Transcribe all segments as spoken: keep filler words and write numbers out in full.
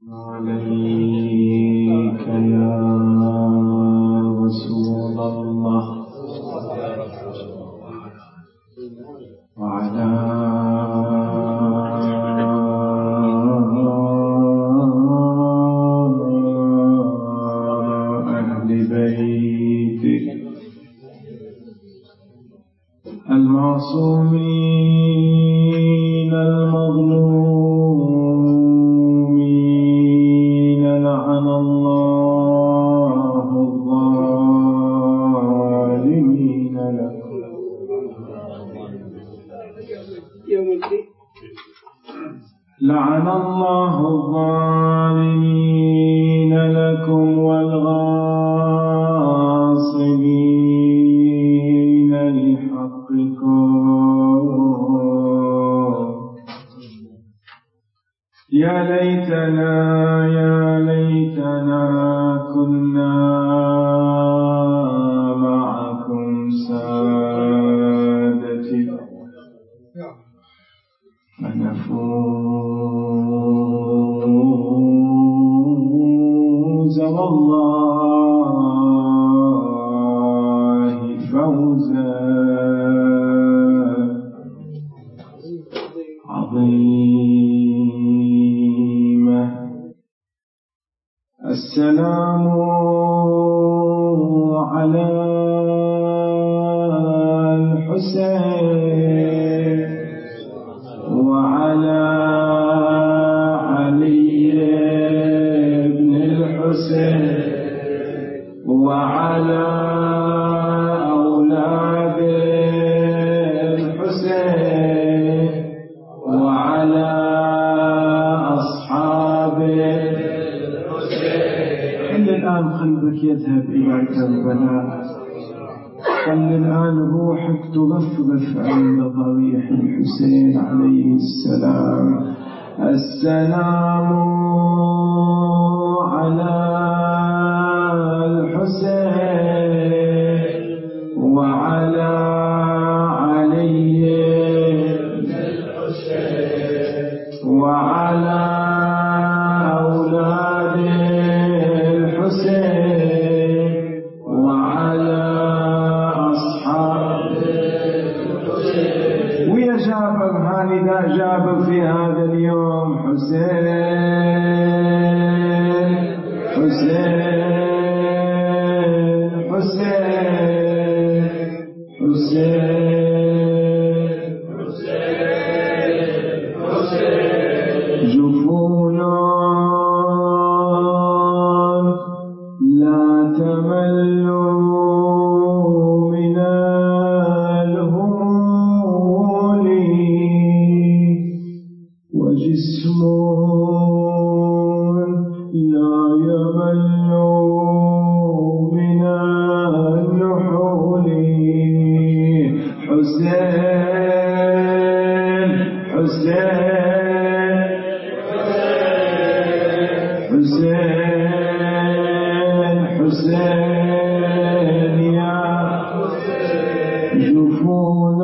عليك يا رسول الله وعلى أهل بيتك المعصومين المظلومين لعن الله الظالمين لكم لعن الله الظالمين لكم والغاصبين لحقكم يا ليتنا يا ليتنا كنا معكم سادتي فنفوز والله فوزا عظيما. السلام على الحسين وعلى علي بن الحسين وعلى أولاد الحسين وعلى أصحاب الحسين. خل الآن قلبك يذهب إلى كربلاء، خل الآن روحك تغفغف عند ضريح الحسين عليه السلام. السلام على الحسين وعلى علي بن الحسين وعلى أولاد الحسين وعلى أصحاب الحسين. ويا جابر هاني جابر في هذا اليوم حسين حسين حسين حسين حسين حسين. جفون لا تملوا من الهمول وجسم لا يمل من النحول. حسين حسين حسين حسين يا جفون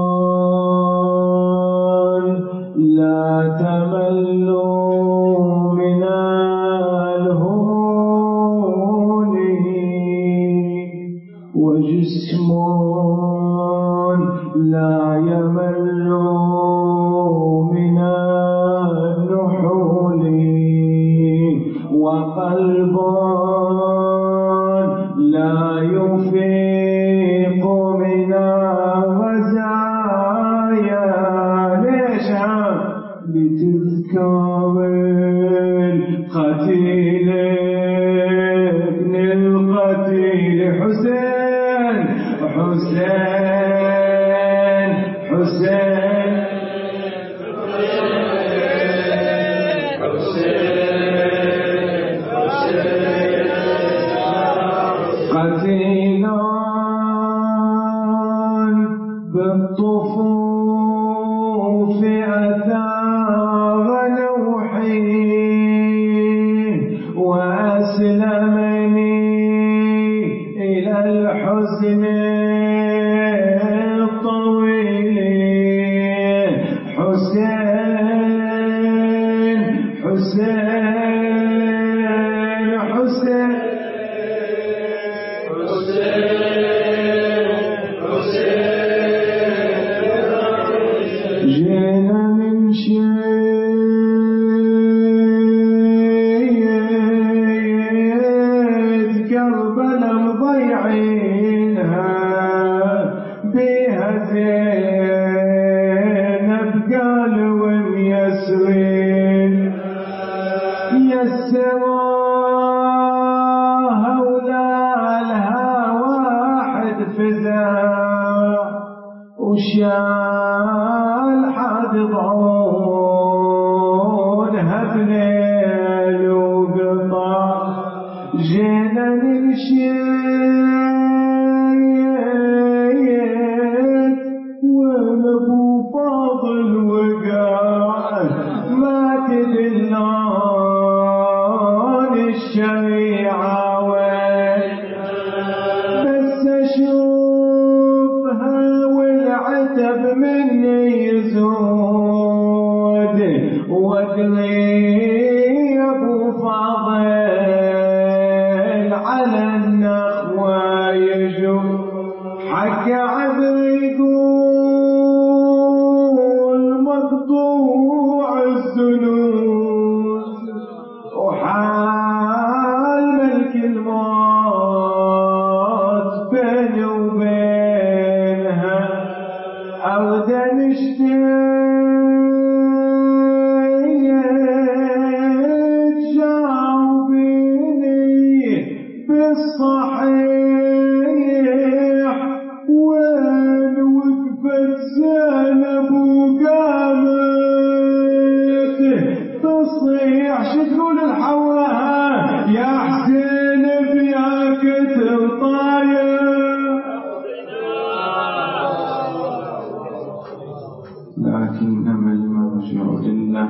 لا تملوا من الهمول وجسم لا يمل من النحول وقلب لا يفيق من الرزايا. ليش بتذكر القتيل ابن القتيل حسين حسين حسين حسين حسين حسين جينا نمشي كربلا مضيعينها بيها زينب قالوا ميسرين يسروها ولا لها واحد فزاع وشال حد ضعونها بليل وقطع جينا نمشي وابو فاضل وقع ما تدلون الشريعة وين بس اشوفها والعتب مني يزود وادري ابو فاضل على النخوة يجو حكى عذر يقول مقطوع الزنود وحال ملك الموت بيني وبينها أردا نشتيت جاوبيني بالصحيح وين وقفت زينب وقامت تصيح شتقول الحوها يا حسين بياك تطاير لكنما المرجع لله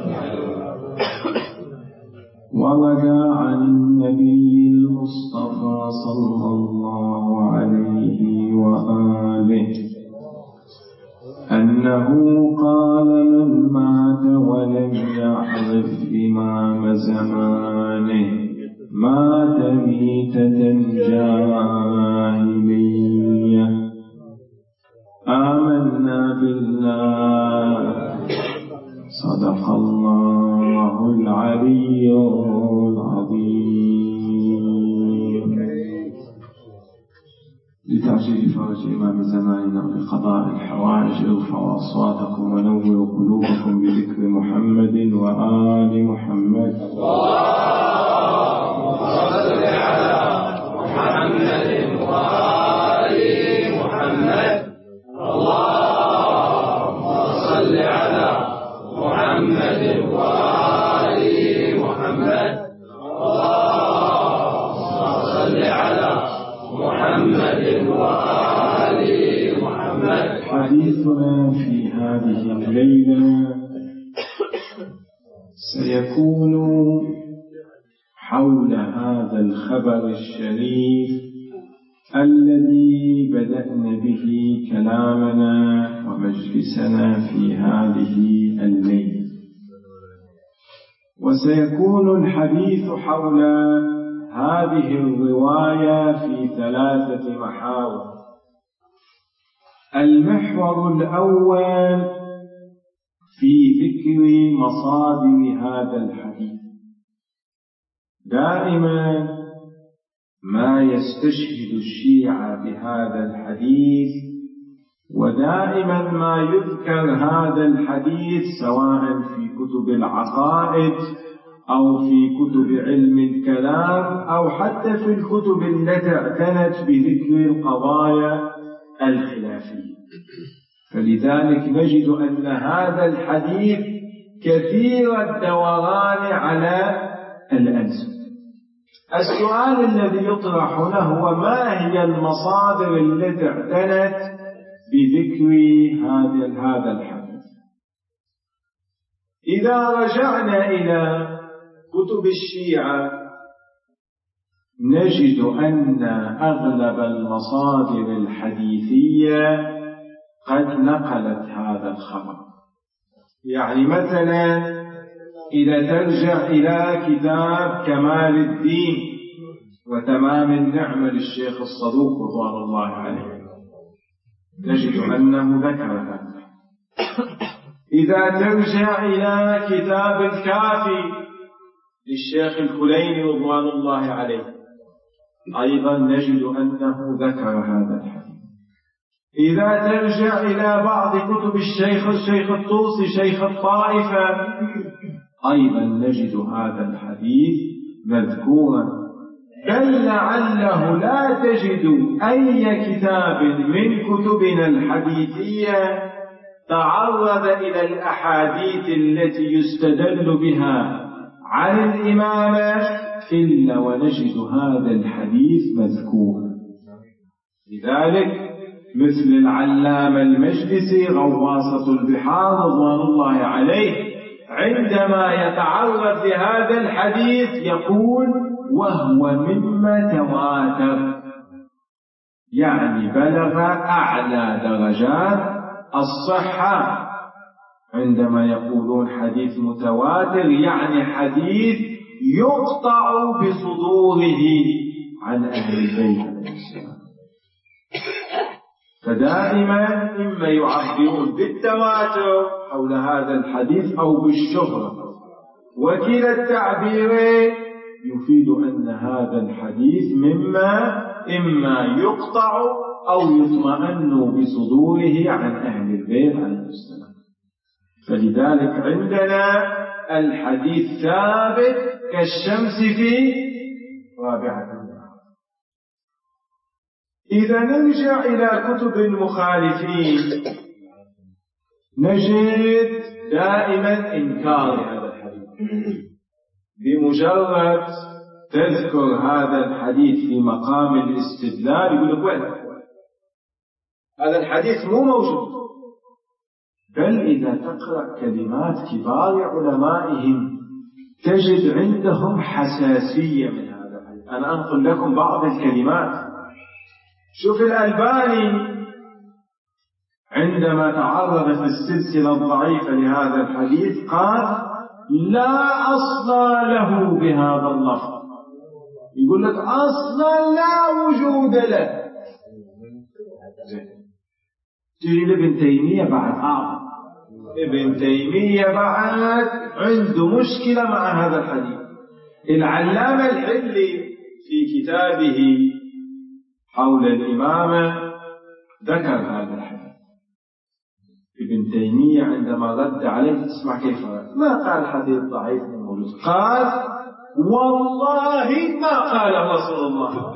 ورجع عن النبي المصطفى صلى الله عليه وآله أنه قال من مات ولم يعرف إمام زمانه مات ميتة جاهلية آمنا بالله صدق الله العلي العظيم. لتعجيل فرج إمام زماننا بقضاء الحوائج ارفعوا أصواتكم ونوروا قلوبكم بذكر محمد وآل محمد. اللهم صل على محمد وآل محمد. اللهم صل على محمد وآل محمد. اللهم صل على محمد وآل محمد. حديثنا في هذه الليلة سيكون حول هذا الخبر الشريف الذي بدأنا به كلامنا ومجلسنا في هذه الليلة، وسيكون الحديث حول هذه الرواية في ثلاثة محاور. المحور الأول في ذكر مصادر هذا الحديث. دائما ما يستشهد الشيعة بهذا الحديث، ودائما ما يذكر هذا الحديث سواء في كتب العقائد أو في كتب علم الكلام أو حتى في الكتب التي اعتنت بذكر القضايا الخلافية. فلذلك نجد أن هذا الحديث كثير الدوران على الألسنة. السؤال الذي يطرح هنا هو ما هي المصادر التي اعتنت بذكر هذا الحديث؟ إذا رجعنا إلى كتب الشيعة نجد أن أغلب المصادر الحديثية قد نقلت هذا الخبر. يعني مثلا إذا ترجع إلى كتاب كمال الدين وتمام النعمة للشيخ الصدوق رضوان الله عليه تجد أنه ذكر هذا. إذا ترجع إلى كتاب الكافي للشيخ الكليني رضوان الله عليه أيضا نجد أنه ذكر هذا الحديث. إذا ترجع إلى بعض كتب الشيخ الشيخ الطوسي شيخ الطائفة أيضا نجد هذا الحديث مذكورا، بل لعله لا تجد أي كتاب من كتبنا الحديثية تعرض إلى الأحاديث التي يستدل بها عن الإمامة إلا ونجد هذا الحديث مذكورا. لذلك مثل العلامة المجلسي غواصة البحار رضوان الله عليه عندما يتعرض لهذا الحديث يقول وهو مما تواتر، يعني بلغ أعلى درجات الصحة. عندما يقولون حديث متواتر يعني حديث يقطع بصدوره عن أهل البيت. فدائما إما يعبرون بالتواتر حول هذا الحديث أو بالشهرة، وكلا التعبيرين يفيد أن هذا الحديث مما إما يقطع أو يطمئن بصدوره عن أهل البيت عليه السلام. فلذلك عندنا الحديث ثابت كالشمس في رابعة النهار. إذا نرجع إلى كتب المخالفين نجد دائما إنكار هذا الحديث. بمجرد تذكر هذا الحديث في مقام الاستدلال يقول لك وين هذا الحديث مو موجود. بل إذا تقرأ كلمات كبار علمائهم تجد عندهم حساسية من هذا الحديث. أنا أنقل لكم بعض الكلمات. شوف الألباني عندما تعرض في السلسلة الضعيفة لهذا الحديث قال لا أصل له بهذا اللفظ. يقول لك أصلا لا وجود له. تجي لابن تيمية بعد أعظم. ابن تيمية بعد عنده مشكلة مع هذا الحديث. العلامة الحلي في كتابه حول الإمامة ذكر هذا الحديث. ابن تيمية عندما رد عليه تسمع كيف رد. ما قال حديث ضعيف موجود، قال والله ما قال رسول الله.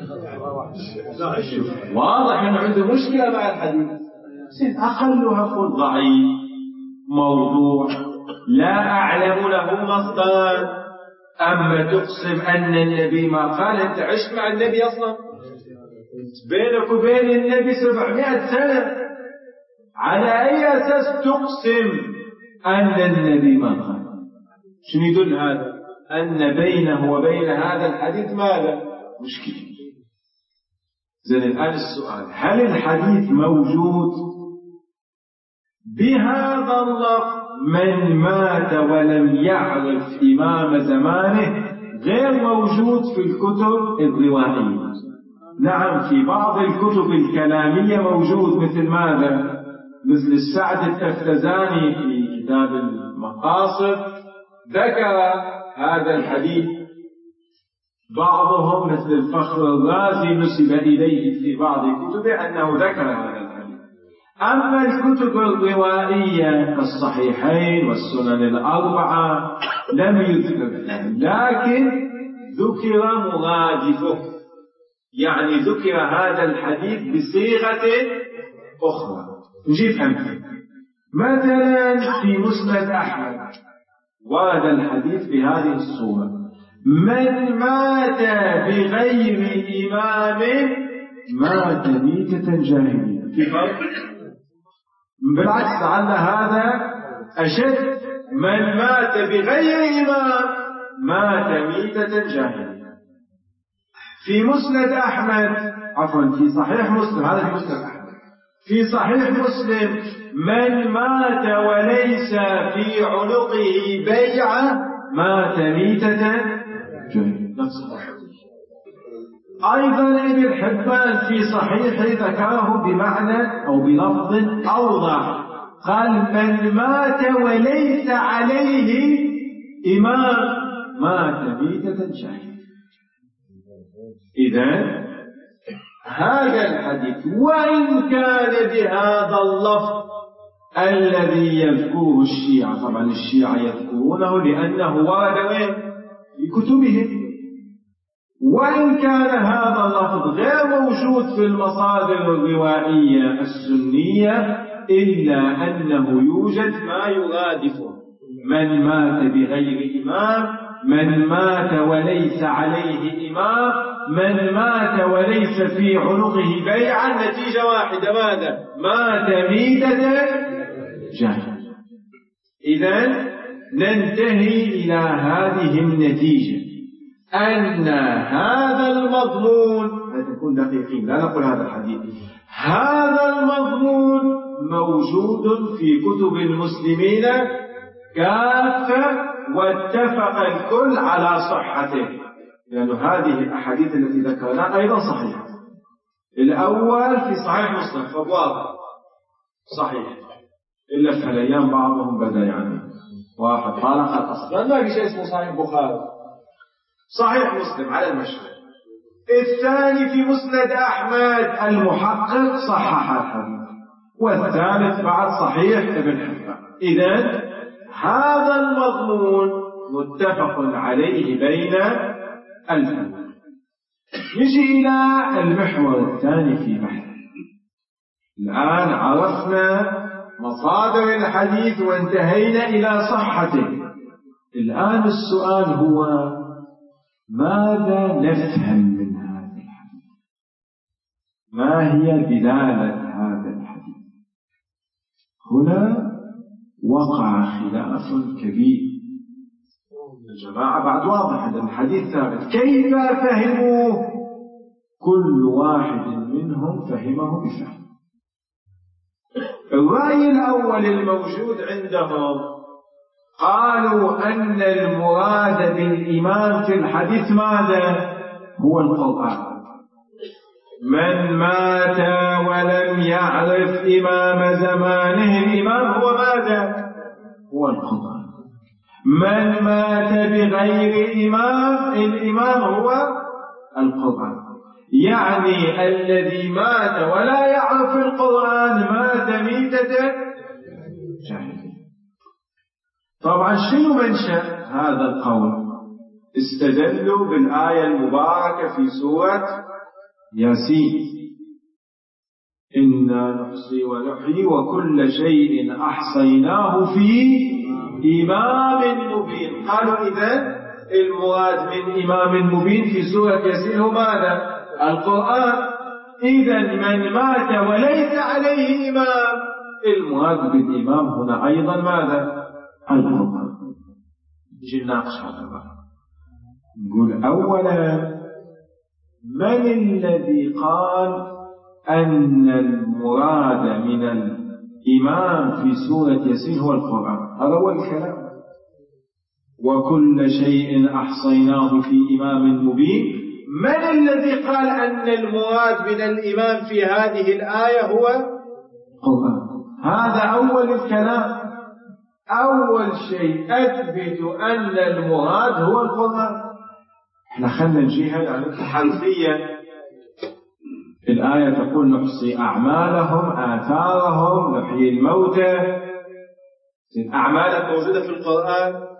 واضح أنه عنده مشكلة مع الحديث. أقلها قل ضعيف موضوع لا أعلم له مصدر. أما تقسم أن النبي ما قال، أنت عشت مع النبي أصلا، بينك وبين النبي سبعمائة سنة، على أي أساس تقسم أن النبي ما قال؟ شنو يدل هذا؟ أن بينه وبين هذا الحديث ماذا؟ مشكلة. زين الآن السؤال، هل الحديث موجود بهذا اللفظ من مات ولم يعرف إمام زمانه غير موجود في الكتب الروائية؟ نعم، في بعض الكتب الكلامية موجود، مثل ماذا؟ مثل السعد التفتزاني في كتاب المقاصد ذكر هذا الحديث. بعضهم مثل الفخر الرازي نسب إليه في بعض كتبه أنه ذكر هذا الحديث. أما الكتب الروائية كالصحيحين والسنن الأربعة لم يذكر، لكن ذكر مرادفه، يعني ذكر هذا الحديث بصيغة أخرى. نجيب أمثلة. مثلا في مسند أحمد ورد الحديث بهذه الصورة: من مات بغير إمام مات ميتة جاهلية. في فرق؟ بالعكس، لعل هذا أشد. من مات بغير إمام مات ميتة جاهلية. في مسند أحمد، عفوا في صحيح مسلم، هذا في مسند أحمد، في صحيح مسلم من مات وليس في عنقه بيعة مات ميتة جاهلية. أيضا ابن حبان في صحيح ذكره بمعنى أو بلفظ أوضح، قال من مات وليس عليه إمام مات ميتة جاهلية. إذن هذا الحديث وإن كان بهذا اللفظ الذي يذكره الشيعة، طبعا الشيعة يذكرونه لأنه ورد في كتبهم، وإن كان هذا اللفظ غير موجود في المصادر الروائية السنية إلا أنه يوجد ما يرادفه: من مات بغير إمام، من مات وليس عليه إمام، من مات وليس في عنقه بيعة، نتيجة واحدة: ماذا؟ مات ميتة جاهلية. إذن ننتهي إلى هذه النتيجة، أن هذا المضمون، نكون دقيقين لا نقول هذا الحديث، هذا المضمون موجود في كتب المسلمين كافة، واتفق الكل على صحته، لأن يعني هذه الأحاديث التي ذكرناها أيضا صحيحة. الأول في صحيح مسلم فواضح صحيح، إلا في هالأيام بعضهم بدأ يعني واحد طالق الأصل، ما في شيء اسمه صحيح بخاري، صحيح مسلم على المشهور. الثاني في مسند أحمد المحقق صحح الحديث، والثالث بعد صحيح ابن حبان. إذن هذا المضمون متفق عليه بين الفريقين. نجي إلى المحور الثاني في بحث. الآن عرفنا مصادر الحديث وانتهينا إلى صحته. الآن السؤال هو: ماذا نفهم من هذا الحديث؟ ما هي دلالة هذا الحديث؟ هنا وقع خلاف كبير. الجماعة بعد واضح أن الحديث ثابت، كيف فهموه؟ كل واحد منهم فهمه بفهم. الرأي الأول الموجود عندهم قالوا أن المراد بالإمام في الحديث ماذا؟ هو القرآن. من مات ولم يعرف إمام زمانه، الإمام هو ماذا؟ هو القرآن. من مات بغير إمام، الإمام هو القرآن. يعني الذي مات ولا يعرف القرآن مات ميتة جاهلية. طبعا شنو منشأ هذا القول؟ استدلوا بالآية المباركة في سورة ياسين: إنا نحصي ونحيي وكل شيء أحصيناه في إمام مبين. قالوا إذن المراد من إمام مبين في سورة ياسين هو ماذا؟ القرآن. إذن من مات وليس عليه إمام، المراد بالإمام هنا أيضا ماذا؟ القرآن. نجي نناقش هذا بقى. نقول أولا: من الذي قال أن المراد من الإمام في سورة ياسين هو القرآن؟ هذا هو الكلام. وكل شيء أحصيناه في إمام مبين. من الذي قال أن المراد من الإمام في هذه الآية هو القرآن؟ هذا أول الكلام. أول شيء أثبت أن المراد هو القرآن. احنا خلنا نجيها يعني حرفيا. الآية تقول: نحصي أعمالهم آثارهم نحيي الموتى. أعمالك موجودة في القرآن؟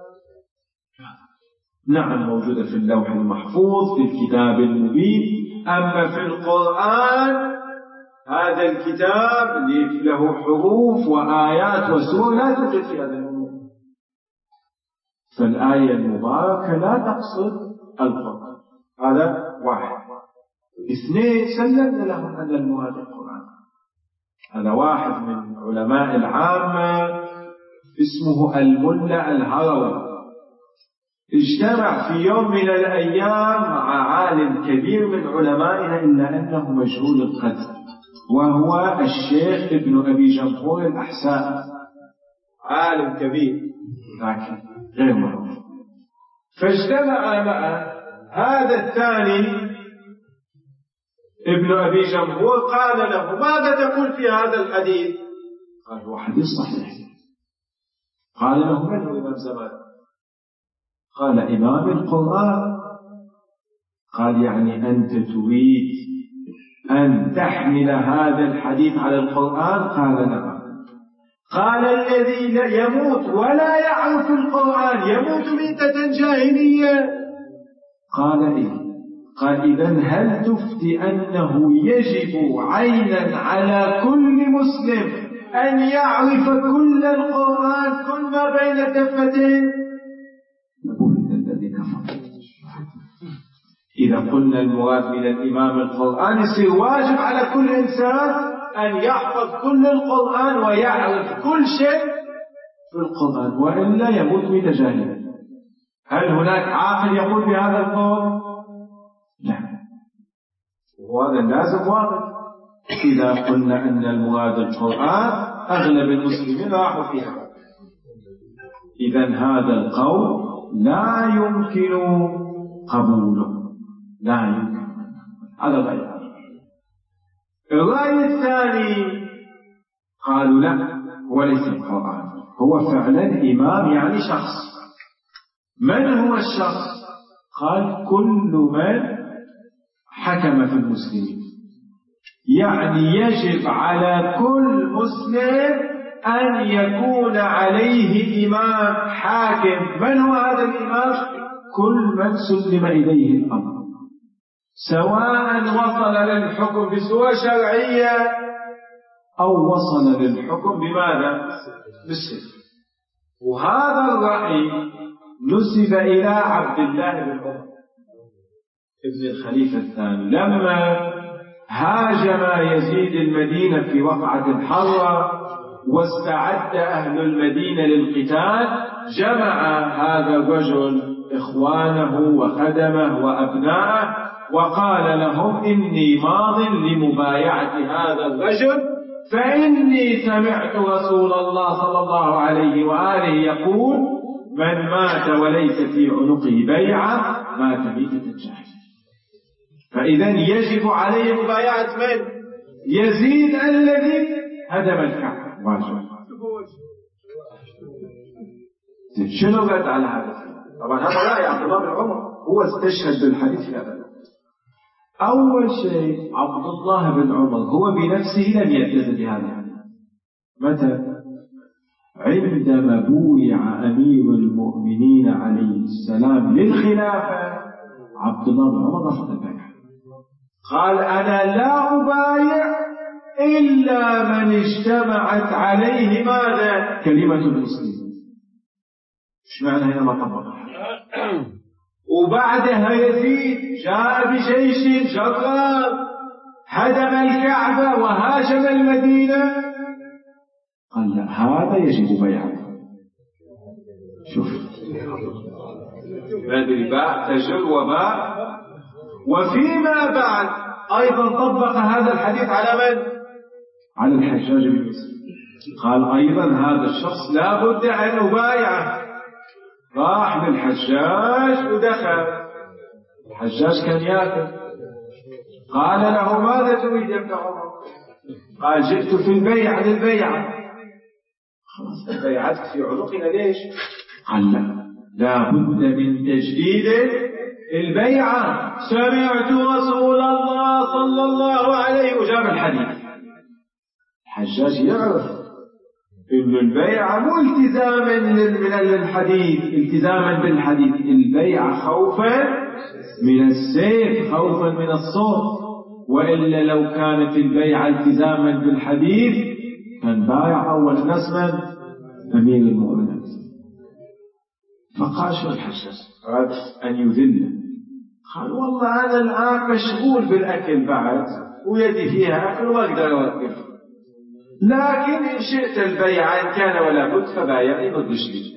نعم موجودة في اللوح المحفوظ في الكتاب المبين. أما في القرآن هذا الكتاب له حروف وآيات وسور لا توجد في هذا الأمور. فالآية المباركة لا تقصد القرآن. هذا واحد. اثنين: سلمنا لهم أن المراد القرآن. هذا واحد من علماء العامة اسمه الملا الهروي، اجتمع في يوم من الأيام مع عالم كبير من علمائنا إلا أنه مجهول القدر، وهو الشيخ ابن أبي جمهور الأحساء، عالم كبير لكن غير معروف. فاجتمع مع هذا الثاني ابن أبي جمهور، قال له ماذا تقول في هذا الحديث؟ قال هو حديث صحيح. قال له من هو إمام زمان؟ قال إمام القرآن. قال يعني أنت تريد أن تحمل هذا الحديث على القرآن؟ قال نعم. قال الذي يموت ولا يعرف القرآن يموت ميتة جاهلية؟ قال إيه. قال إذن هل تفتي أنه يجب عينا على كل مسلم أن يعرف كل القرآن كل ما بين الدفتين؟ نقول الذي كفر. إذا قلنا المراد من الإمام القرآن يصير واجب على كل إنسان أن يحفظ كل القرآن ويعرف كل شيء في القرآن، وإلا يموت متجاهلا. هل هناك عاقل يقول بهذا القول؟ لا. وهذا لازم واضح. إذا قلنا أن المراد القرآن أغلب المسلمين راحوا فيها، إذن هذا القول لا يمكن قبوله، لا يمكن. هذا الرأي. الرأي الثاني قالوا لا، هو ليس القرآن، هو فعلا إمام يعني شخص. من هو الشخص؟ قال كل من حكم في المسلمين، يعني يجب على كل مسلم أن يكون عليه إمام حاكم. من هو هذا الإمام؟ كل من سلم إليه الأمر، سواء وصل للحكم بصورة شرعية أو وصل للحكم بماذا؟ بالسلم. وهذا الرأي نسب إلى عبد الله بن عمر ابن الخليفة الثاني، لما هاجم يزيد المدينة في وقعة الحرة واستعد أهل المدينة للقتال، جمع هذا الرجل إخوانه وخدمه وأبناءه وقال لهم إني ماض لمبايعة هذا الرجل، فإني سمعت رسول الله صلى الله عليه وآله يقول من مات وليس في عنقه بيعة مات ميتة الجاهلية. فإذا يجب عليه مبايعة من؟ يزيد الذي هدم الكعبة. واجب. شنو قد على هذا؟ طبعا هذا رأي عبد الله بن عمر، هو استشهد بالحديث في هذا. أول شيء عبد الله بن عمر هو بنفسه لم يلتزم بهذا. متى؟ عندما بويع أمير المؤمنين عليه السلام للخلافة، عبد الله بن عمر رفض البيعة، قال أنا لا أبايع إلا من اجتمعت عليه ماذا؟ كلمة المسلمين. إيش معنى هنا ما طبقها؟ وبعدها يزيد جاء بجيش جرار هدم الكعبة وهاجم المدينة، قال لا هذا يجب بيعه. شوف هذه باع تجر وباع. وفيما بعد أيضا طبق هذا الحديث على من؟ على الحجاج بن يوسف، قال أيضا هذا الشخص لا بد أن أبايعه. راح للحجاج ودخل، الحجاج كان ياكل، قال له ماذا تريد يا ابن عمر؟ قال جئت في البيع للبيعة. خلاص بيعتك في عنقنا ليش؟ قال لا لا بد من تجديد البيعة، سمعت رسول الله صلى الله عليه وجاب الحديث. الحجاج يعرف إن البيعة مو التزاما للحديث، التزاما بالحديث، البيعة خوفا من السيف، خوفا من الصوت، وإلا لو كانت البيعة التزاما بالحديث كان بايع أول الناس من؟ أمير المؤمنين. فقال شو الحجاج؟ أراد أن يذله، قال والله أنا الآن مشغول بالأكل بعد ويدي فيها أكل وما أقدر أوقف، لكن إن شئت البيع إن كان ولا بد فبايعني بالرشد.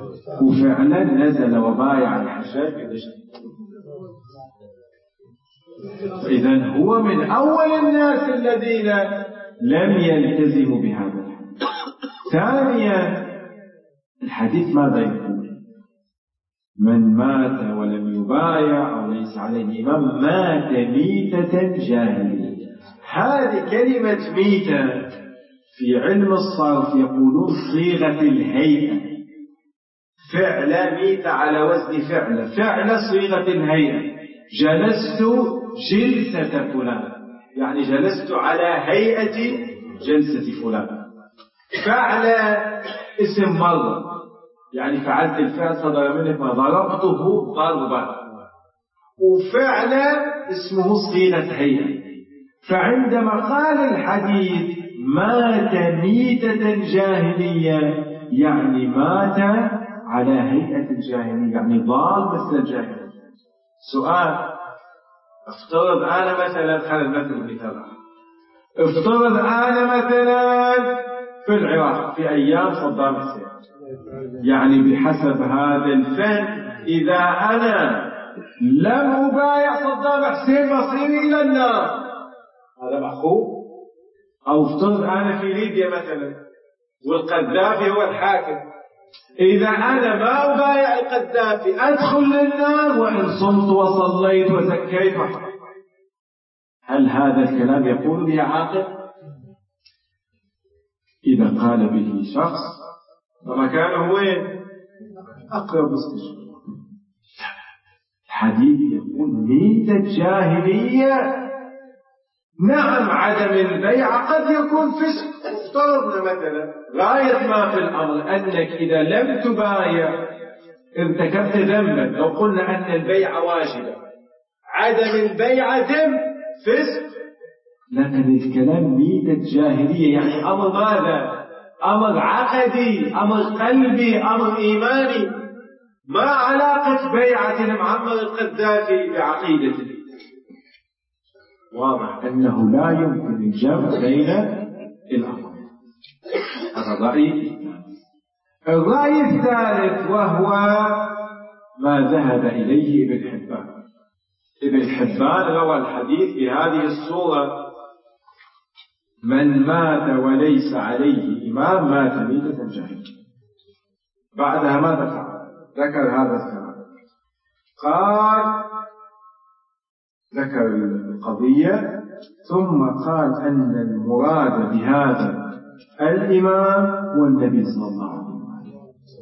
وفعلا نزل وبايع الحجاج بالرشد. إذن هو من أول الناس الذين لم يلتزموا بهذا الحديث. ثانيا الحديث ماذا يقول؟ من مات ولم يبايع أو ليس عليه إمام مات ميتة جاهلية. هذه كلمة ميتة في علم الصرف يقولون صيغة الهيئة، فعل ميتة على وزن فعل، فعل صيغة الهيئة. جلست جلسة فلان يعني جلست على هيئة جلسة فلان. فعل اسم مرة يعني فعلت الفعل صدر منك ما ضربته ضربا، وفعل اسمه صيغة هيئة. فعندما قال الحديث مات ميتة جاهلية يعني مات على هيئة الجاهلية، يعني ضال مثل الجاهلية. سؤال، افترض أنا مثلا خلال المثل مثلا افترض أنا مثلا في العراق في أيام صدام حسين، يعني بحسب هذا الفن إذا أنا لم أبايع صدام حسين مصيري إلى النار، هذا مأخوذ. أو افترض أنا في ليبيا مثلا والقذافي هو الحاكم، إذا أنا ما أبايع القذافي أدخل للنار وإن صمت وصليت وزكيت. هل هذا الكلام يقول به عاقل؟ إذا قال به شخص فمكانه وين؟ أقرب مستشفى. الحديث يقول ميتة جاهلية. نعم عدم البيع قد يكون فسق. افترضنا مثلا غاية ما في الأمر أنك إذا لم تبايع ارتكبت ذنبا. لو قلنا أن البيع واجبة، عدم البيع ذنب فسق، لكن الكلام ميتة جاهلية يعني أمر ماذا؟ أمر عقدي، أمر قلبي، أمر إيماني. ما علاقة بيعة المعمر القذافي بعقيدته؟ واضح أنه لا يمكن الجمع بين الأمر. هذا الرأي. الرأي الثالث وهو ما ذهب إليه ابن حبان. ابن حبان روى الحديث بهذه الصورة: من مات وليس عليه إمام مات ميتة جاهلية. بعدها ماذا فعل؟ ذكر هذا الكلام، قال ذكر القضية ثم قال أن المراد بهذا الإمام هو النبي صلى الله عليه وسلم.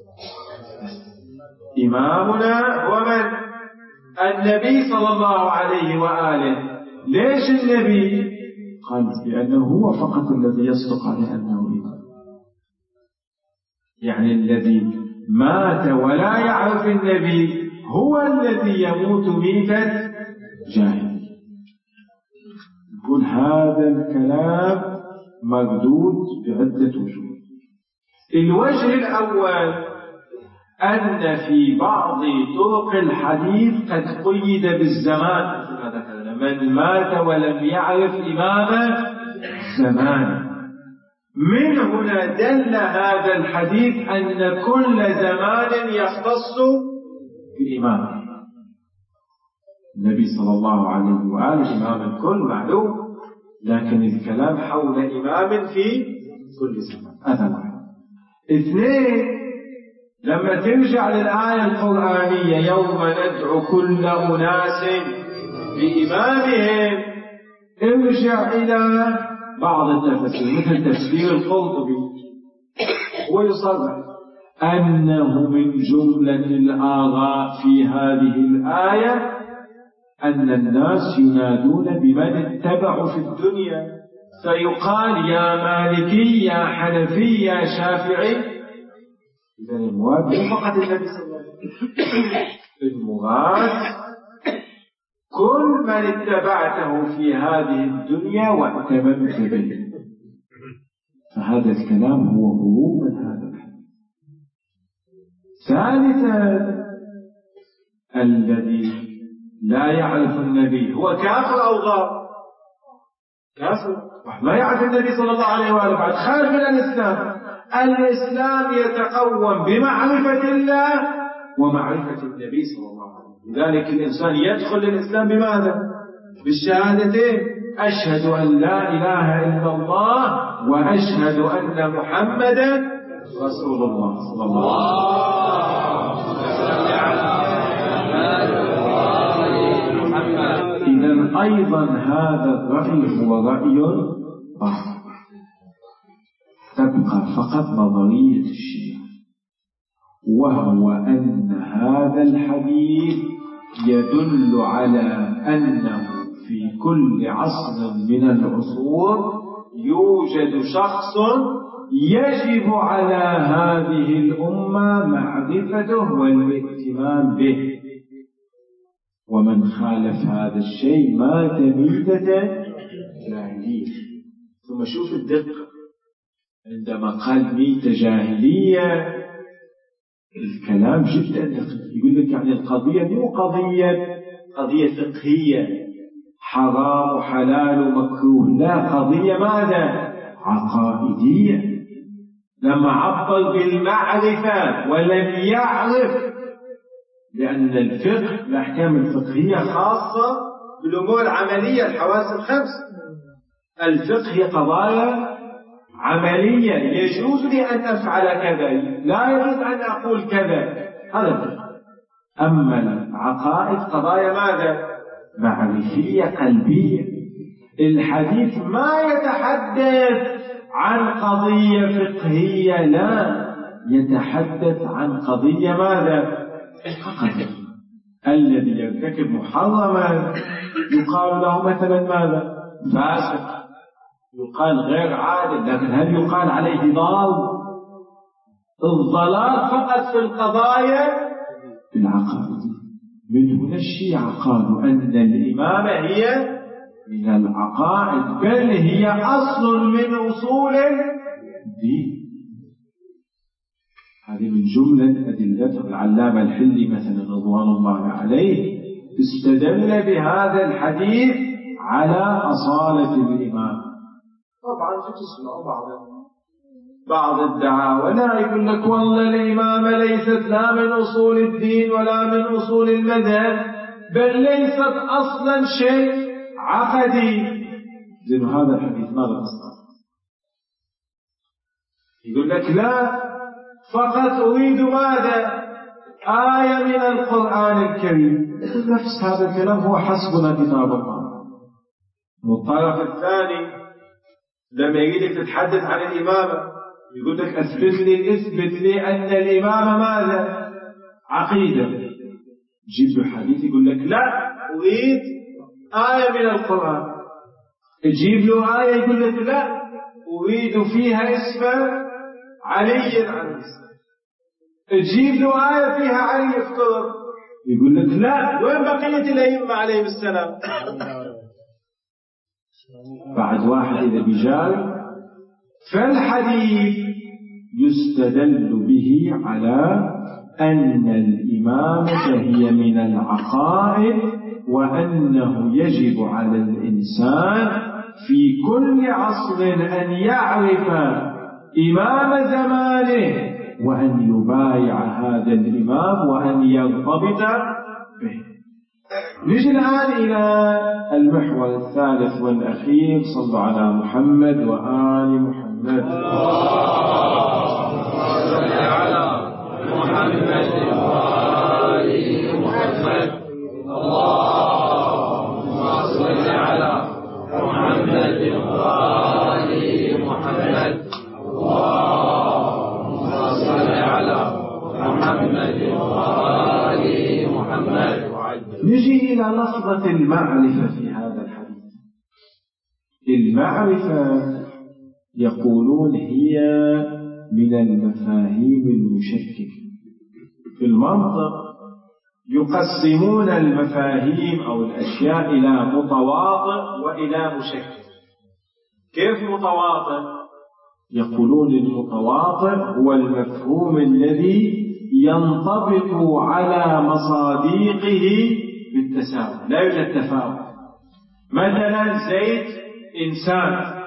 إمامنا هو من؟ النبي صلى الله عليه وآله. ليش النبي؟ قال بأنه هو فقط الذي يصدق على أنه إمام، يعني الذي مات ولا يعرف النبي هو الذي يموت ميتة جاهل. يقول هذا الكلام مردود بعدة وجوه. الوجه الأول أن في بعض طرق الحديث قد قيد بالزمان، كما ذكرنا: من مات ولم يعرف إمام زمان. من هنا دل هذا الحديث أن كل زمان يختص بإمامه. النبي صلى الله عليه وآله إمام الكل معلوم، لكن الكلام حول إمام في كل زمان. هذا واحد. اثنين، لما ترجع للآية القرآنية: يوم ندعو كل أناس بإمامهم، ارجع إلى بعض التفسير مثل تفسير القرطبي، ويصرح أنه من جملة الآراء في هذه الآية أن الناس ينادون بمن اتبعوا في الدنيا، فيقال يا مالكي يا حنفي يا شافعي. إذن المراد فقط النبي صلى الله عليه وسلم، المراد كل من اتبعته في هذه الدنيا واتممت به. فهذا الكلام هو هروب من هذا الحديث. ثالثا، الذي لا يعرف النبي هو كافر أو غار؟ كافر، ما يعرف النبي صلى الله عليه وآله بعد خارج من الإسلام. الإسلام يتقوم بمعرفة الله ومعرفة النبي صلى الله عليه وسلم. لذلك الإنسان يدخل الإسلام بماذا؟ بالشهادتين أشهد أن لا إله إلا الله وأشهد أن محمدا رسول الله صلى الله عليه وسلم. إذن أيضا هذا الرأي هو رأي باطل. تبقى فقط نظرية الشيعة، وهو أن هذا الحديث يدل على أنه في كل عصر من العصور يوجد شخص يجب على هذه الأمة معرفته والاهتمام به، ومن خالف هذا الشيء مات ميتة جاهلية. ثم شوف الدقة، عندما قال ميتة جاهلية الكلام جدا يقول لك يعني القضية مو قضية قضية فقهية حرام وحلال ومكروه، لا، قضية ماذا؟ عقائدية. لما عبر بالمعرفة ولم يعرف، لأن الفقه الأحكام الفقهية خاصة بالأمور العملية الحواس الخمس. الفقه هي قضايا عملية، يجوز لي أن أفعل كذا، لا يجوز أن أقول كذا، هذا الفقه. أما العقائد قضايا ماذا؟ معرفية قلبية. الحديث ما يتحدث عن قضية فقهية، لا، يتحدث عن قضية ماذا؟ عقدية. الذي يرتكب محرما يقال له مثلا ماذا؟ فاسق، يقال غير عادل، لكن هل يقال عليه ضال؟ الضلال فقط في القضايا العقائد. من هنا الشيعة قالوا أن الإمامة هي من العقائد، بل هي أصل من أصول الدين. هذه من جملة أدلته. العلامة الحلي مثلا رضوان الله عليه استدل بهذا الحديث على أصالة الإمام. طبعا تسمعوا بعض بعض الدعاوى لا يقول لك والله الإمامة ليست لا من أصول الدين ولا من أصول المذهب، بل ليست أصلا شيء عقدي. لأن هذا الحديث ماذا قصده؟ يقول لك لا، فقط أريد ماذا؟ آية من القرآن الكريم. نفس هذا الكلام هو حسبنا كتاب الله. والطرف الثاني لما يريدك تتحدث عن الإمامة يقول لك أثبت لي اثبت لي أن الإمامة ماذا؟ عقيدة. جيب له حديث يقول لك لا، أريد آية من القرآن. تجيب له آية يقول لك لا، أريد فيها اسم علي عليه السلام. تجيب له آية فيها علي افترض، يقول لك لا، وين بقية الأئمة عليهم السلام؟ بعد واحد إذا بجال. فالحديث يستدل به على أن الإمامة هي من العقائد، وأنه يجب على الإنسان في كل عصر أن يعرف إمام زمانه وأن يبايع هذا الإمام وأن يرتبط به. نجي الآن إلى المحور الثالث والأخير. صلوا على محمد وآل محمد. اللهم صل على محمد وآل محمد. اللهم صل على محمد وآل محمد. اللهم صل على محمد وآل محمد. نجي إلى لفظة المعرفة في هذا الحديث. المعرفة يقولون هي من المفاهيم المشككة. في المنطق يقسمون المفاهيم أو الأشياء إلى متواطئ وإلى مشكك. كيف متواطئ؟ يقولون المتواطئ هو المفهوم الذي ينطبق على مصادقه بالتساوي، لا يوجد تفاوت. مثلا زيد إنسان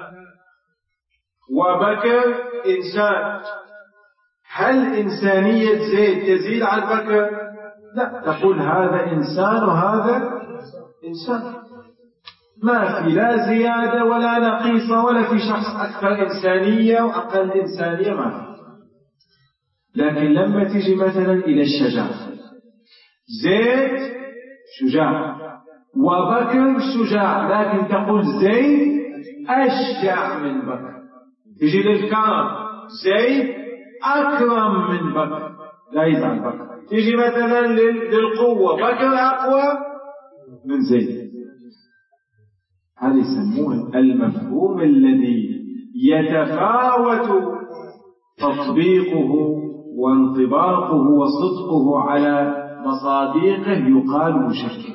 وبكر إنسان، هل إنسانية زيد تزيد عن بكر؟ لا، تقول هذا إنسان وهذا إنسان. ما في لا زيادة ولا نقيصة، ولا في شخص أكثر إنسانية وأقل إنسانية، ما في. لكن لما تيجي مثلا إلى الشجاعة، زيد شجاع وبكر شجاع، لكن تقول زيد أشجع من بكر. تيجي للكرم، زيد أكرم من بكر، لا يزعل بكر. تيجي مثلا للقوة، بكر أقوى من زيد. هذا يسموه المفهوم الذي يتفاوت تطبيقه وانطباقه وصدقه على مصادقه، يقال مشكل.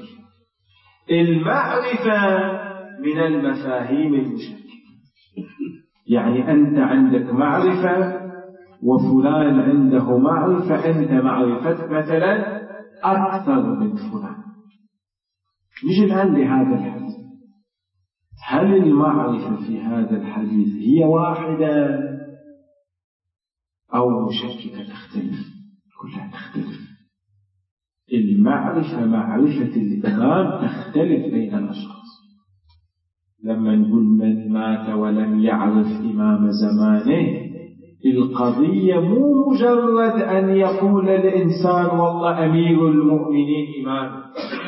المعرفة من المفاهيم المشكلة، يعني أنت عندك معرفة وفلان عنده معرفة، أنت معرفتك مثلا أكثر من فلان. نجي الآن لهذا الحديث، هل المعرفة في هذا الحديث هي واحدة أو مشكلة تختلف؟ كلها تختلف. المعرفة معرفة الإمام تختلف بين الأشخاص. لما نقول من مات ولم يعرف إمام زمانه، القضية مو مجرد أن يقول الإنسان والله أمير المؤمنين إمام،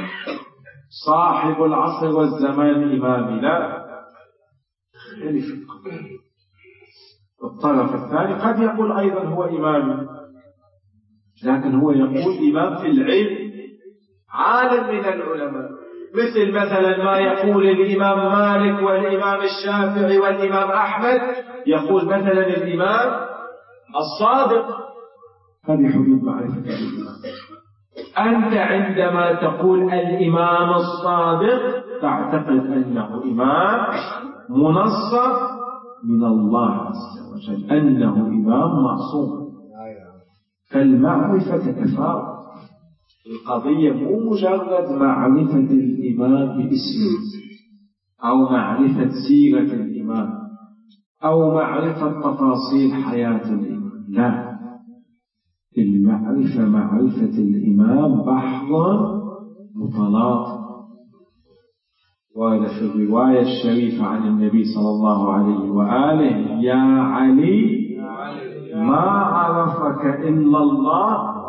صاحب العصر والزمان إمامي، لا، تختلف القضية. الطرف الثاني قد يقول أيضا هو إمام، لكن هو يقول إمام في العلم، عالم من العلماء، مثل مثلا ما يقول الإمام مالك والإمام الشافعي والإمام أحمد، يقول مثلا الإمام الصادق. هذه حدود معرفة الإمام. أنت عندما تقول الإمام الصادق تعتقد أنه إمام منصف من الله عز وجل، أنه إمام معصوم. فالمعرفة تتفاوت. القضية مو مجرد معرفة الإمام باسمه، أو معرفة سيرة الإمام، أو معرفة تفاصيل حياة الإمام، لا، المعرفة معرفة الإمام بحث متلاطم. وهذا في الرواية الشريفة عن النبي صلى الله عليه وآله: يا علي ما عرفك إلا الله.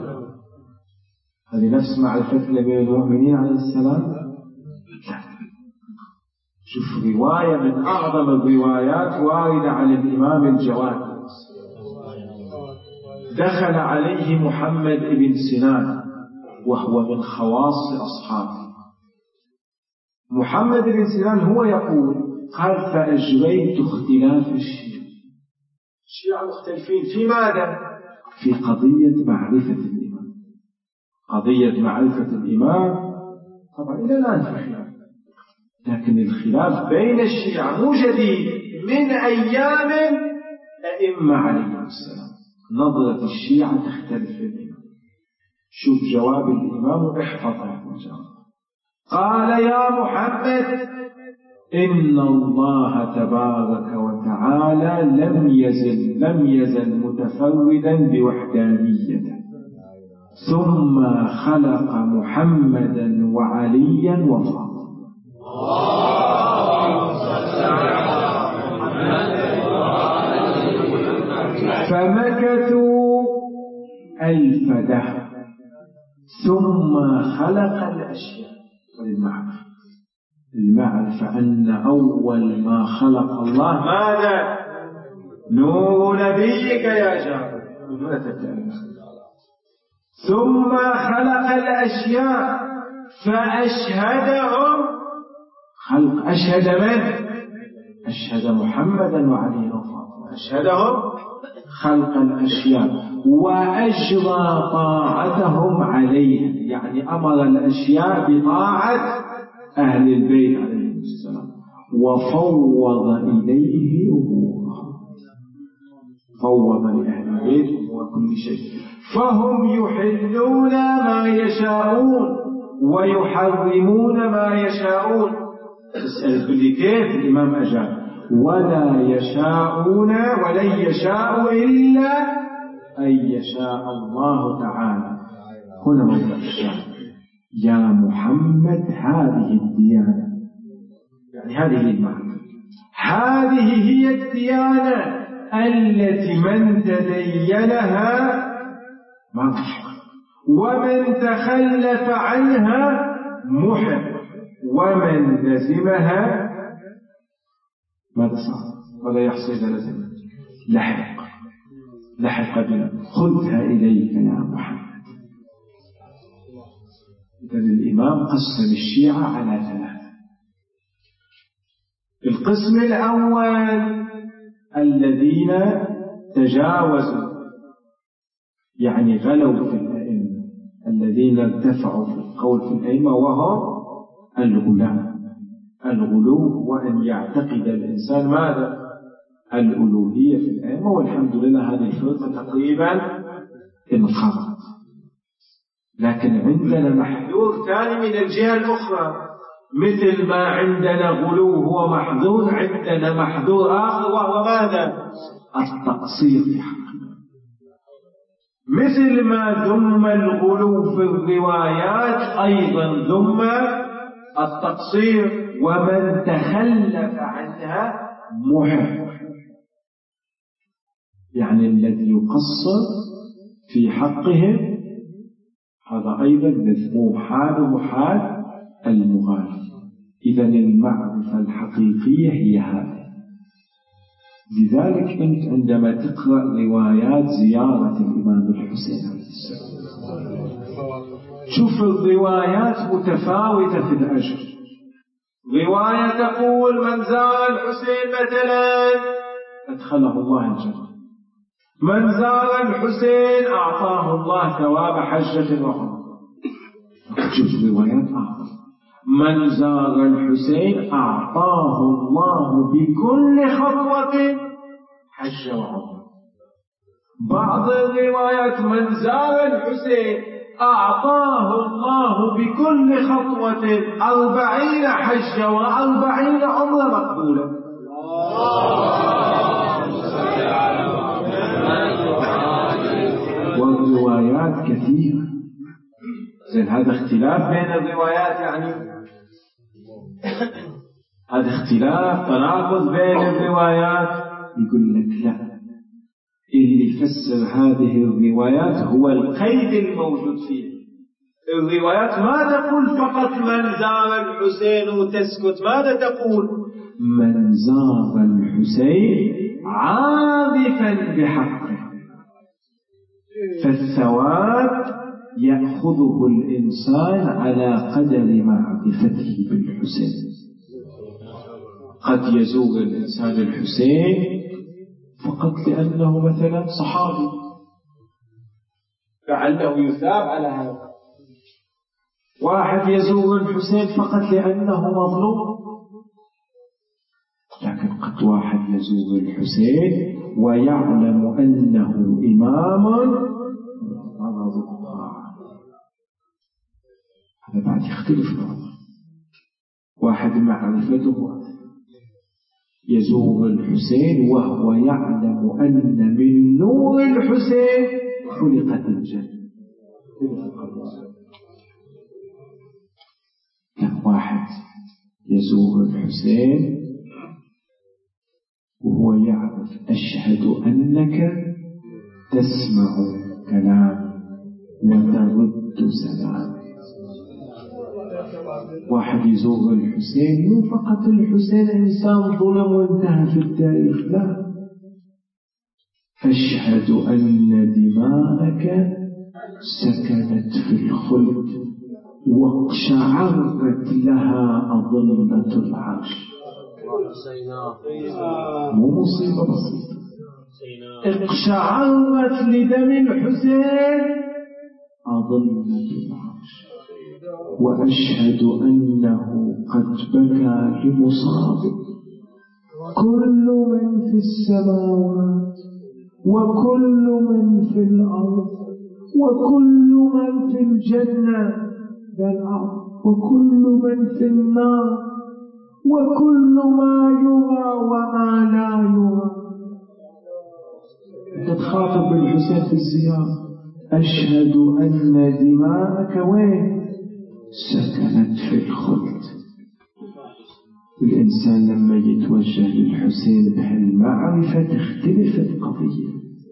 هذه نفس معرفة الأمير المؤمنين عليه السلام. شوف، رواية من أعظم الروايات واردة عن الإمام الجواد. دخل عليه محمد بن سنان وهو من خواص أصحابه. محمد بن سنان هو يقول: قال فأجريت اختلاف الشيعة. الشيعة مختلفين في ماذا؟ في قضية معرفة الإمام. قضية معرفة الإمام طبعا إلى الآن في خلاف، لكن الخلاف بين الشيعة مو جديد، من أيام الأئمة عليهم السلام. نظرة الشيعة تختلف في الإمام. شوف جواب الإمام واحفظه الجواب. قال: يا محمد، إن الله تبارك وتعالى لم يزل لم يزل متفردا بوحدانيته، ثم خلق محمدا وعليا وفاطمة، فمكثوا ألف دهر، ثم خلق الأشياء. والمعرفة المعرفة أن أول ما خلق الله ماذا؟ نور نبيك يا جابر، ثم خلق الأشياء فأشهدهم خلق. أشهد من؟ أشهد محمدا وعليا وفاطمة، أشهدهم خلق الأشياء وأجرى طاعتهم عليها، يعني أمر الأشياء بطاعة أهل البيت عليهم السلام، وفوض إليه أمورهم. فوض لأهل البيت أمور كل شيء، فهم يحلون ما يشاءون ويحرمون ما يشاءون. تسأل كل كيف؟ الإمام أجاب: ولا يشاءون ولن يشاء إلا أن يشاء الله تعالى. هنا موضع الشاء. يا محمد، هذه الديانة يعني هذه المعنى. هذه هي الديانة التي من تدينها ما ضحك، ومن تخلف عنها محق، ومن لزمها ماذا صار؟ ولا يحصل إذا لزمها لحق لحق بنا، خذها إليك يا محمد. إذن الإمام قسم الشيعة على ثلاثة. القسم الأول الذين تجاوزوا يعني غلوا في الأئمة، الذين ارتفعوا في القول في الأئمة، وهم الغلاة. الغلو هو أن يعتقد الإنسان ماذا؟ الألوهية في الأئمة، والحمد لله هذه الفرقة تقريبا انقرضت. لكن عندنا محذور ثاني من الجهة الأخرى، مثل ما عندنا غلو هو محذور، عندنا محذور آخر وهو ماذا؟ التقصير في حقنا. مثل ما ذم الغلو في الروايات أيضا ذم التقصير، ومن تخلف عنها محق، يعني الذي يقصر في حقهم هذا أيضا مذموم، حال محال المغالي. إذن المعرفة الحقيقية هي هذه. لذلك أنت عندما تقرأ روايات زيارة الإمام الحسين عليه السلام شوف الروايات متفاوتة في الأجر. رواية تقول من زار الحسين مثلا أدخله الله الجنة، من زار الحسين أعطاه الله ثواب حجة وعمرة. شوف روايات آخر، من زار الحسين أعطاه الله بكل خطوة حجة وعمرة. بعض الروايات من زار الحسين أعطاه الله بكل خطوة أربعين حجة وأربعين عمرة مقبولة. والروايات كثيرة. زين هذا اختلاف بين الروايات، يعني هذا اختلاف تناقض بين الروايات. يقول لك لا، اللي يفسر هذه الروايات هو القيد الموجود فيها. الروايات ما تقول فقط من زار الحسين وتسكت، ماذا تقول؟ من زار الحسين عارفا بحقه فالثواب يأخذه الإنسان على قدر معرفته بالحسين. قد يزور الإنسان الحسين فقط لأنه مثلا صحابي لعله يثاب على هذا. واحد يزور الحسين فقط لأنه مظلوم. لكن قد واحد يزور الحسين ويعلم أنه إمام على ضبطها، هذا بعد يختلف الأمر. واحد معرفته يزور الحسين وهو يعلم أن من نور الحسين خلقت الجنة. واحد يزور الحسين وهو يعرف أشهد أنك تسمع كلام وترد سلام. واحد يزور الحسين مو فقط الحسين إنسان ظلم وانتهى في التاريخ، لا، أشهد أن دماءك سكنت في الخلد واقشعرت لها أظلة العرش. مو مصيبة بسيطة، اقشعرت لدم الحسين أظلة العرش. وأشهد أنه قد بكى لمصابه كل من في السماوات وكل من في الأرض وكل من في الجنة والأرض وكل من في النار وكل ما يرى وما لا يرى. تتخاطب بالحسين في الزيارة، أشهد أن دماءك وين سكنت في الخلد. الإنسان لما يتوجه للحسين بهالمعرفة تختلف القضية.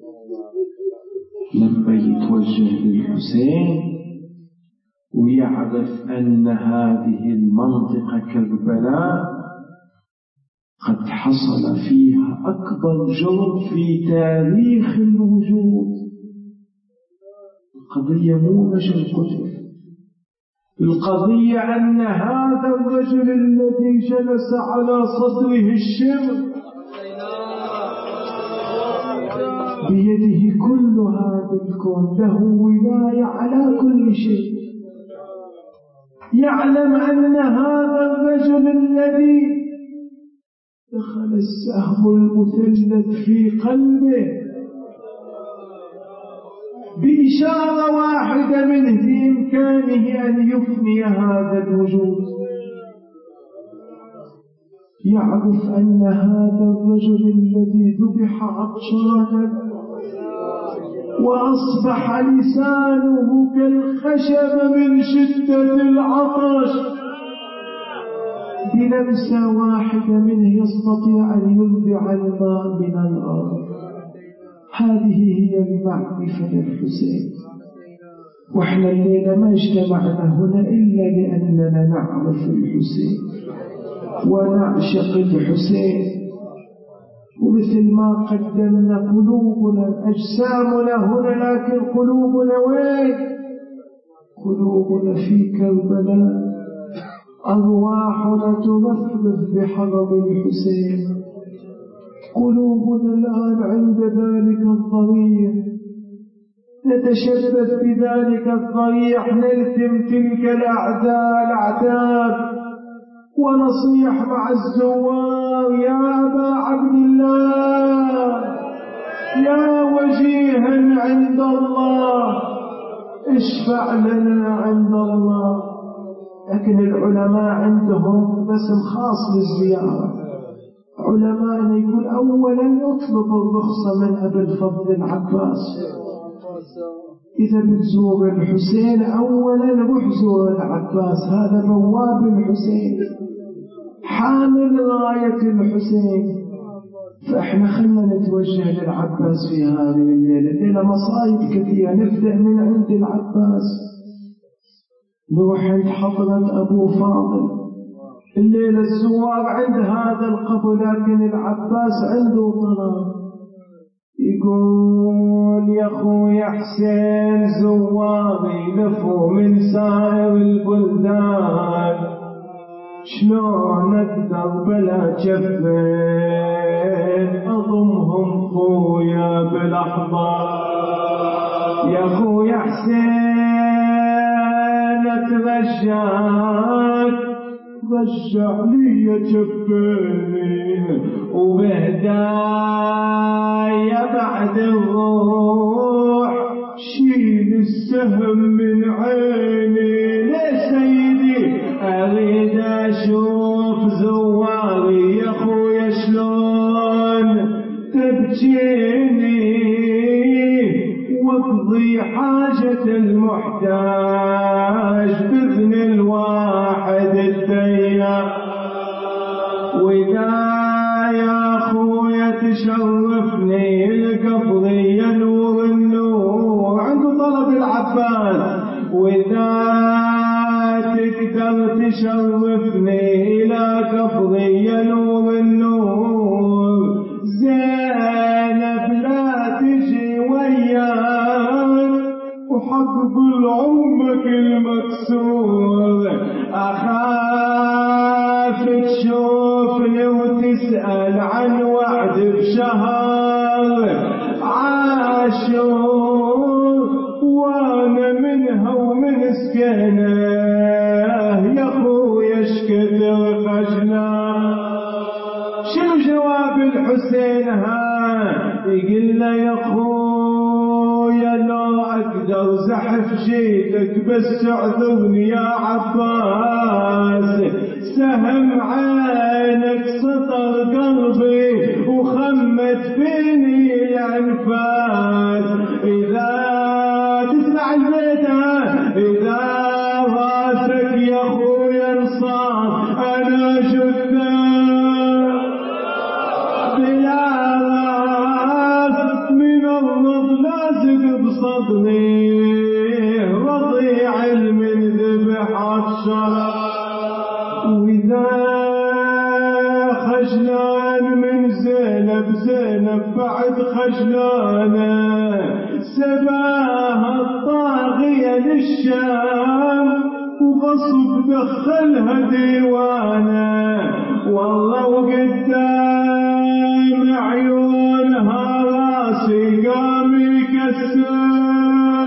لما يتوجه للحسين ويعرف أن هذه المنطقة كربلاء قد حصل فيها أكبر جرم في تاريخ الوجود. القضية مو رجل قتل، القضية أن هذا الرجل الذي جلس على صدره الشمر بيده كل هذا الكون، له ولاية على كل شيء. يعلم أن هذا الرجل الذي دخل السهم المثلث في قلبه بإشارة واحدة منه بإمكانه أن يفني هذا الوجود. يعرف أن هذا الرجل الذي ذبح عطشانا وأصبح لسانه كالخشب من شدة العطش بلمسة واحدة منه يستطيع أن ينبع الماء من الأرض. هذه هي المعرفة للحسين. وإحنا الليلة ما اجتمعنا هنا إلا لأننا نعرف الحسين ونعشق الحسين. ومثل ما قدمنا قلوبنا أجسامنا هنا، لكن قلوبنا وين؟ قلوبنا في كربلاء. أرواحنا ترفرف بحرم الحسين. قلوبنا الآن عند ذلك الضريح، نتشبث بذلك الضريح، نلتم تلك الأعداء الأعداد ونصيح مع الزوار: يا أبا عبد الله، يا وجيها عند الله، اشفع لنا عند الله. لكن العلماء عندهم رسم خاص للزيارة. علماءنا يقول أولا اطلب الرخصة من أبي الفضل العباس. إذا بتزور الحسين أولا روح زور العباس، هذا بواب الحسين، حامل راية الحسين. فإحنا خلنا نتوجه للعباس في هذه الليلة. الليلة مصايب كثيرة، نبدأ من عند العباس، نروح عند حضرة أبو فاضل. الليلة الزوار عند هذا القبر، لكن العباس عنده طلب، يقول: يا أخوي حسين زوار يلفوا من سائر البلدان، شلون أقدر بلا جفين أضمهم خويا بالأحضان. يا أخوي حسين أترجاك رجع لي جفيني وبهدايا بعد الروح شيل السهم من عيني. ليه سيدي؟ أريد أشوف زواري يا أخويا شلون تبجيني واقضي حاجة المحتاج بإذن الواحد الديان. وإذا يا أخويا تشرفني القبر ينور النور، عنده طلب العباس. وإذا تقدر تشرفني إلى قبر ينور النور، زينب لا تجي وياك وحقق لعمك المكسور. أخاف تشوفني وتسأل عن وعد بشهر عاشور، وانا منها ومن سكنه يا خويا اشكتر خجنا. شنو جواب الحسين؟ ها يقلنا: يا خويا لو اقدر زحف جيتك بس اعذرني يا عباس، سهم عينك سطر قلبي وخمت فيني الانفاس. اذا تسمع البيت، اذا راسك يا خويا انصاف انا جثة زينب زينب بعد خجلانة سباها الطاغية للشام وغصب دخلها ديوانه والله وقدام عيونها راسي قام يكسر.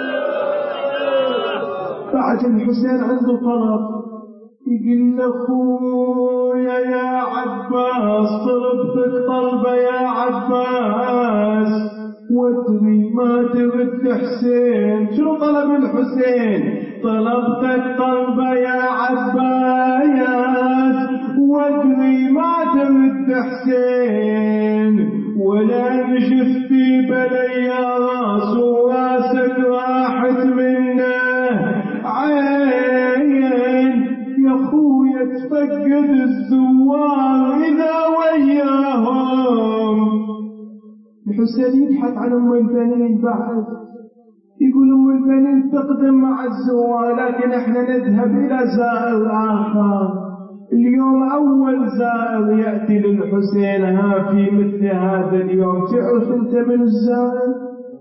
بعد الحسين عنده طلب يقول لأخويا يا عباس طلبتك طلبة يا عباس وادري ما ترد حسين. شنو طلب الحسين؟ طلبتك طلبة يا عباس وادري ما ترد حسين ولا شفتي بلي راس وراسك راحت منه عين يا خويا تفقد الزوار إذا وياهم. الحسين يضحك على أم البنين بعد يقول أم البنين تقدم مع الزوار لكن احنا نذهب إلى زائر آخر. اليوم أول زائر يأتي للحسين ها في مثل هذا اليوم. تعرف أنت من الزائر؟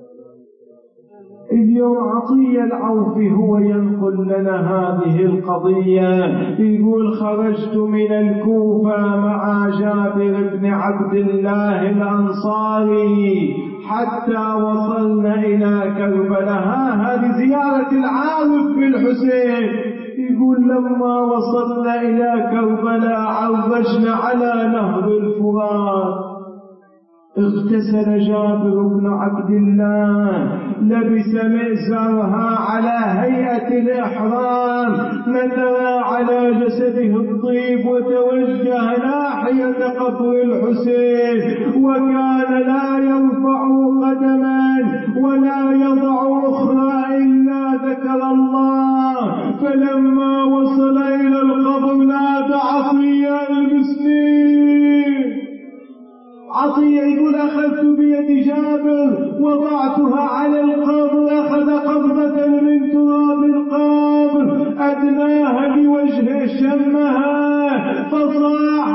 اليوم عطية العوفي هو ينقل لنا هذه القضية. يقول خرجت من الكوفة مع جابر بن عبد الله الأنصاري حتى وصلنا إلى كربلاء. هذه زيارة العارف بالحسين. يقول لما وصلنا إلى كربلاء عرجنا على نهر الفرات. اغتسل جابر بن عبد الله لبس مئزرها على هيئة الإحرام نثر على جسده الطيب وتوجه ناحية قبر الحسين وكان لا يرفع قدما ولا يضع أخرى إلا ذكر الله. فلما وصل إلى القبر نادى عطية المسكين. عطية يقول أخذت بيد جابر وضعتها على القبر أخذ قبضة من تراب القبر أدناها لوجهه شمها فصاح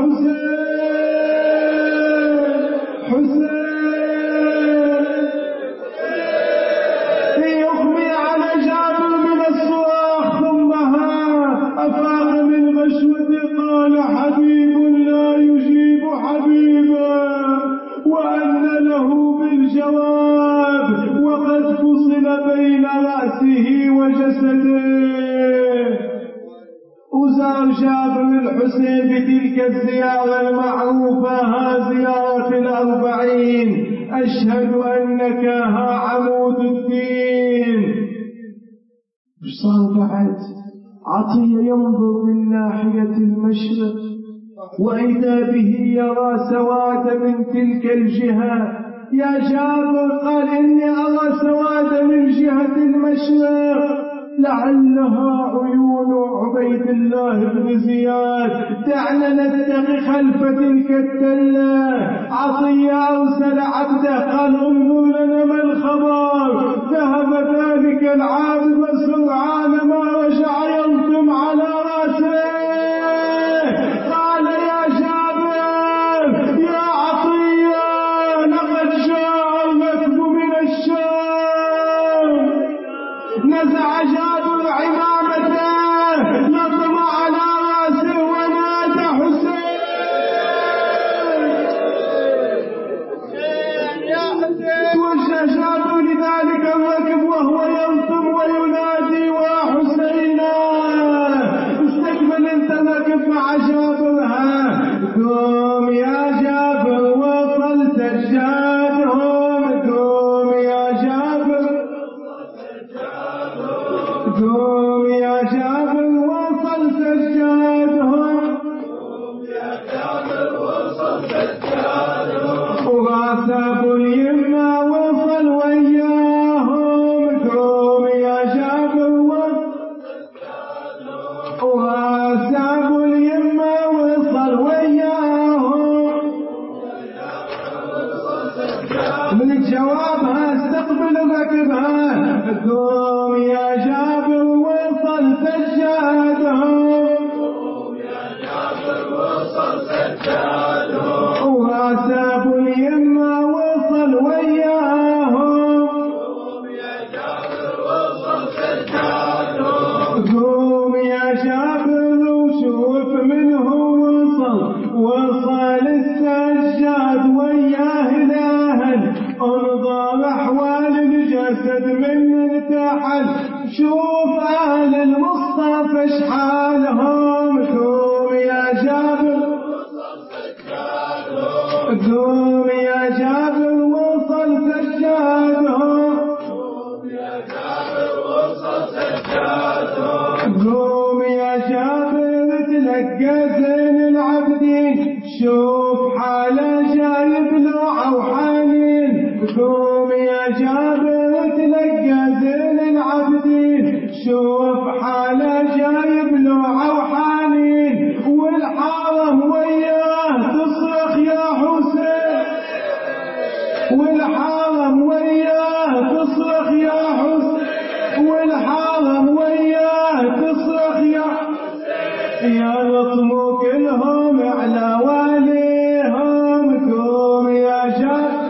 حسين حسين يغمي على جابر من الصراخ ثم أفاق من غشوته قال حبيب لا يجيب حبيبا وأن له بالجواب وقد فصل بين رأسه وجسده. وزار جابر الحسين بتلك الزيارة المعروفة ها زيارة الأربعين أشهد أنك ها عمود الدين. مش صار بعد عطية ينظر من ناحية المشرق وإذا به يرى سواد من تلك الجهة. يا جابر قال إني أرى سواد من جهة المشرق لعلها عيون عبيد الله بن زياد دعنا نتقي خلف تلك التلة. عطية أرسل عبده قال انظر لنا ما الخبر. ذهب ذلك العابد سرعان ما رجع يلطم على رأسه. قال يا جابر يا عطية لقد جاء الركب من الشام. نزع جابر عمامته لطم على رأسه ونادى حسين توجه جابر لذلك الركب وهو يلطم وينادي وحسينا. استكمل انت الركب مع جابر ها قوم يا جابر وصل سجادهم. قوم يا جابر قوم يا جابر وصل سجادهم. وراس ابو اليمة وصل وياهم. قوم يا جابر وراس ابو اليمة وصل وياهم. من جوابها استقبل ركبها. قوم يا جابر وصل سجادهم. وراس حالهم قوم يا جابر قوم يا جابر وصل سجادهم قوم يا جابر تلقى زين العابدين شوف حاله جايب له وحنين قوم يا جابر تلقى زين العابدين شوف حاله جايب له وحنين والحرم وياه تصرخ يا حسين والحرم وياه تصرخ يا حسين والحرم وياه تصرخ يا يا لطموا كلهم على واليهم قوم يا جابر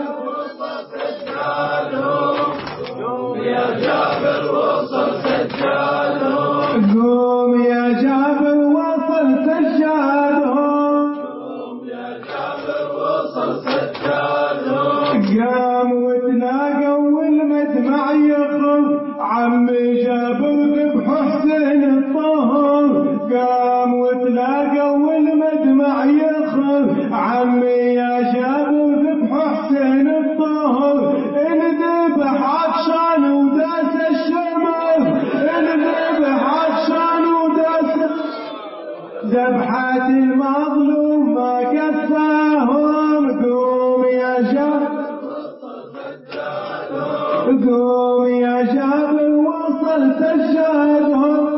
قوم يا جابر وصل سجادهم قوم يا جابر وصل سجادهم قوم يا جابر وصل سجادهم قام وتلاقوا والمدمع يخرج عمي جابر ذبح حسين الطهر قام وتلاقوا والمدمع يخرج عمي يا جابر ذبح حسين الطهر انذبح عطشان وداس الشمر انذبح عطشان وداس ذبحات المظلوم ما كفاهم قوم يا جابر قوم يا جابر وصل سجادهم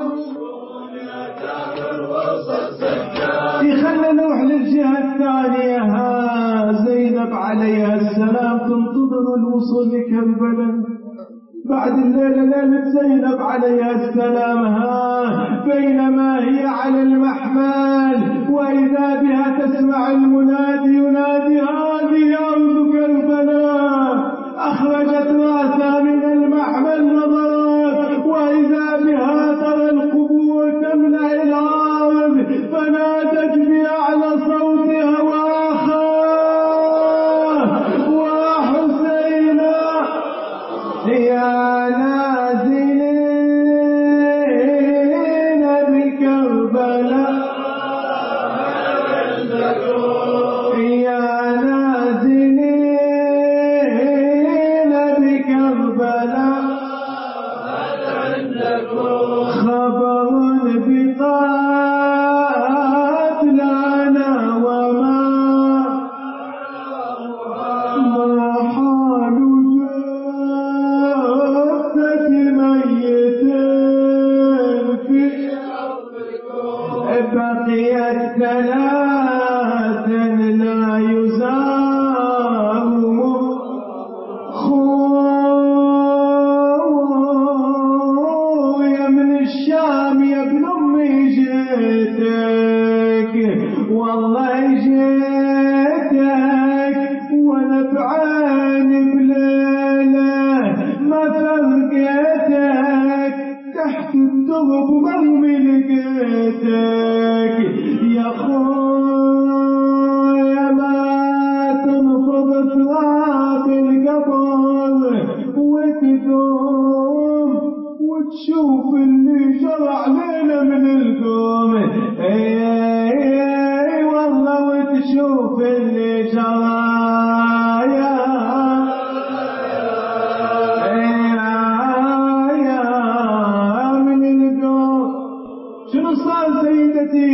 يخلنا نروح للجهة الثانية ها زينب عليها السلام تنتظر الوصول لكربلاء بعد الليلة ليلة زينب عليها السلام ها بينما هي على المحمل وإذا بها تسمع المنادي ينادي هذه أرض كربلاء أخرجت رأسها من المحمل نظرت وإذا بها ترى القبور تملأ الأرض فنادت بأعلى صوتها وأخاه وحسينا يا نازلين بكربلاء يا نازلين بكربلاء خبر بقاتلنا وما ما حال جثة ميت في بقيت ثلاث لا يزار خويا من الشام يا ابن امي جيتك والله جيتك وانا بعيني بليله ما فرقيتك تحت الدرب مرمي لقيتك يا خويا ما تنفض تراب القبر وتقوم وتشوف اللي جرى علينا من القوم اي والله وتشوف اللي جرى يا يا من القوم شنو صار سيدتي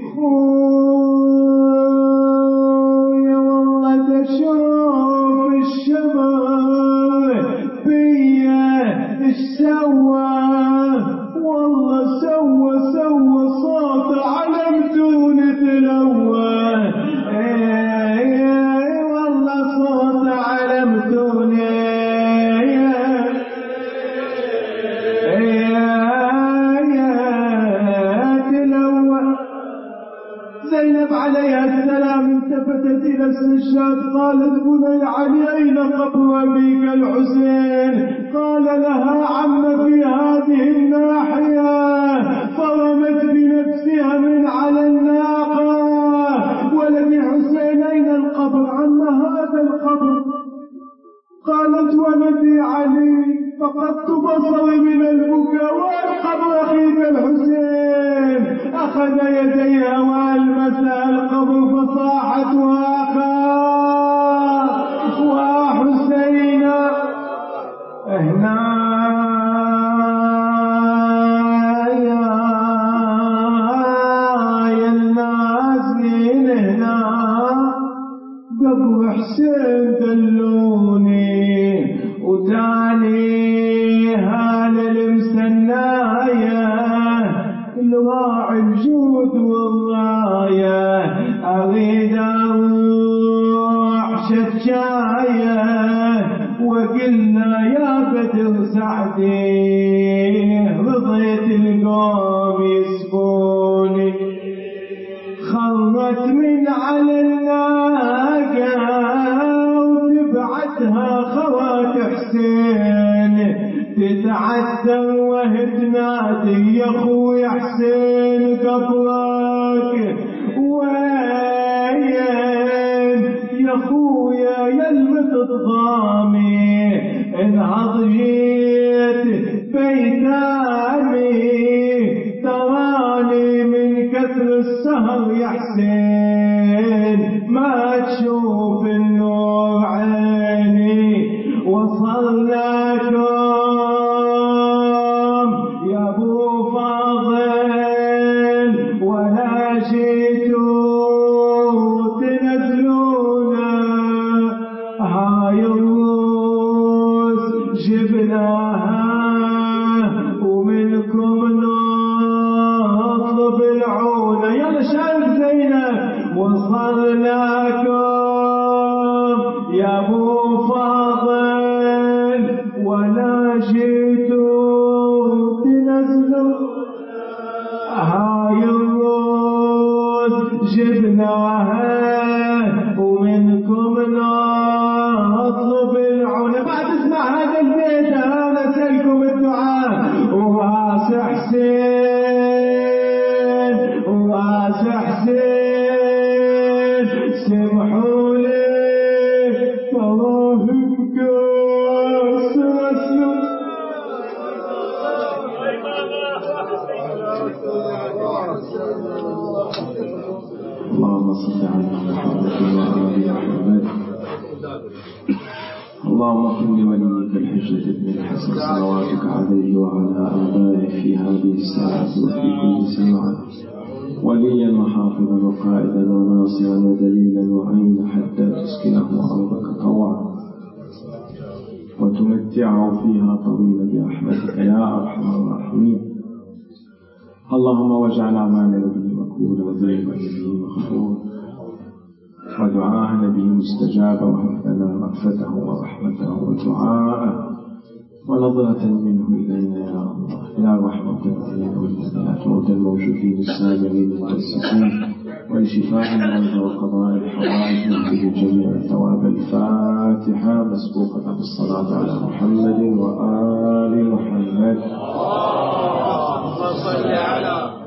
خويا والله تشوف الشباب بيا ايش سوى والله سوى سوى صوت علم دون تلوى اي والله صوت علم دون تلوى زينب عليها السلام التفتت إلى السجاد قالت بني علي أين قبر أبيك الحسين قال لها عم في هذه الناحية فرمت بنفسها من على الناقة ولدي حسين أين القبر عم هذا القبر قالت ولدي علي فقدت بصري من البكاء وين قبر أخيك الحسين فأخذ يديها وألمسها القبر فصاحت وأخاه وحسين هنا يا الناس من هنا قبر حسين دلوني وتاني هالمسناية الواعي الجود والراية أريد أروح شجاية وقلنا يا بدر سعدي رضيت القوم يسبوني خرت من على الناقة وتبعتها خوات حسين تتعثر وهتنادي يا اخوي حسين قبرك وين يا اخويا يا المتضامي انهض جيت بيتامي تراني من كثر السهر يا حسين ما تشوف النور عيني وصلناكم يا ابو فاضل ولا جيتوا تنزلونا هاي الروس جبناها ومنكم نطلب العونة يلا شايف زينب وصلناكم يا ابو فاضل ولا جيتوا تنزلوا هاي الروس جبناها ومنكم نطلب العون بعد اسمع هذا البيت انا اسالكم الدعاء وراس حسين وراس حسين سمحوا لي تراهم كاسر اسلم اللهم صل على محمد وآل محمد اللهم كن لوليك الحجة بن الحسن صلواتك عليه وعلى آبائه في هذه الساعة وفي كل ساعة وليا وحافظا وقائدا وناصرا ودليلا وعينا حتى تسكنه أرضك طوعا وتمتعه فيها طويلا برحمتك يا أرحم الراحمين. اللهم واجعل أعمالنا به مقبولا وذنوبنا به مغفورا ودعاءنا به مستجابا وهب لنا رأفته ورحمته ودعاءه ونظرة منه إلينا يا الله يا رحمة الدين والمسألة موتى الموجودين السامعين المتأسسين ولشفاء المرضى وقضاء الحوائج نهدي جميع ثواب الفاتحة مسبوقة بالصلاة على محمد وآل محمد. اللهم صل على